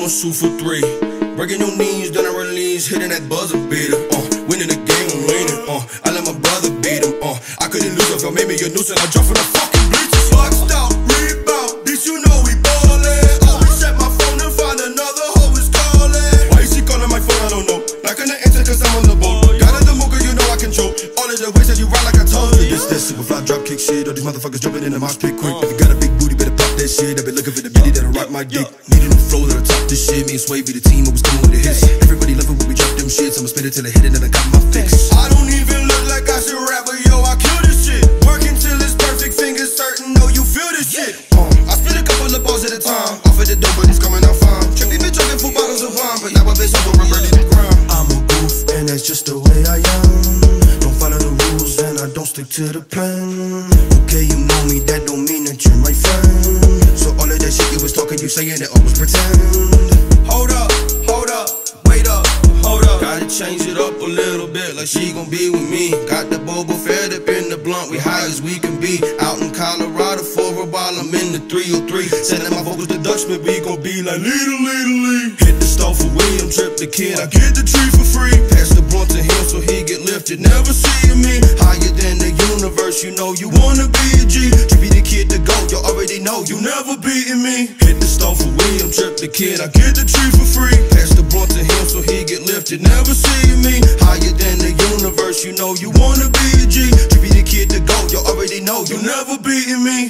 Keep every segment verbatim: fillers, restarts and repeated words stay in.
I'ma shoot for three. Breaking your knees, then I release, hitting that buzzer beater. Uh, winning the game, I'm winning. Uh, I let my brother beat him. Uh, I couldn't lose if I made me a nuisance. I jump from the fucking bleachers. Boxed out, rebound, bitch, you know we ballin'. Always check my phone and find another hoe is calling. Why is she calling my phone? I don't know. Not gonna answer cause I'm on the boat. Got in the mood, you know I control all of the ways that you ride like I told you. This that super fly drop kick shit. All these motherfuckers jumping in the mosh pit quick. If you got a big booty, better pop that shit. I been looking for the bitty that'll rock my dick. Needing a flow that'll top this shit. Me and Sway be the team, always coming with the hits. Everybody love it when we drop them shits. I'ma spin it till I hit it and I got my fix. I don't even look like I should rap, but yo, I kill this shit. Working till it's perfect, fingers certain, know you feel this shit. Uh, I spit a couple of balls at a time. Off of the dope, but it's coming out fine. Trippy been drinking full bottles of wine, but now I bitch over and ready to grind. I'm a goof, and that's just the way I am. Don't follow the rules, and I don't stick to the plan. Okay, you know me, that don't mean that you're my friend. So all of that shit you was talking, you saying it always pretend. Hold up, hold up, wait up, hold up. Gotta change it up a little bit, like she gon' be with me. Got the boba fed up in the blunt, we high as we can be. Out in Colorado for a while, I'm in the three oh three. Sending my vocals to Dutchman, we gon' be like little, little, little. Hit the stove for William, trip the kid, I get the tree for free. Pass the blunt to him so he get lifted, never seeing me. Higher than the universe, you know you wanna be a G. Trippy the kid to go, you already know you never beating me. Hit the stove for William, trip the kid, I get the tree for free. Pass the blunt to him so he get lifted, never seeing me. Higher than the universe, you know you wanna be a G. Trippy the kid to go, you already know you never beating me.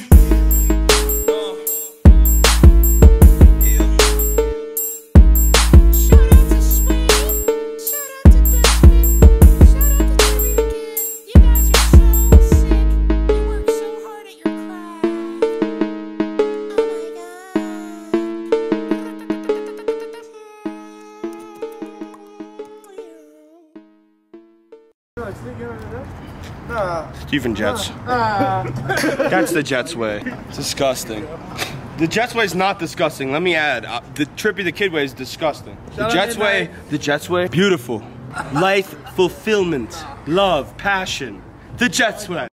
Steven Jets. That's the Jets way. Disgusting. The Jets way is not disgusting. Let me add, uh, the Trippy the Kid way is disgusting. The Jets way, the Jets way, beautiful. Life fulfillment, love, passion. The Jets way.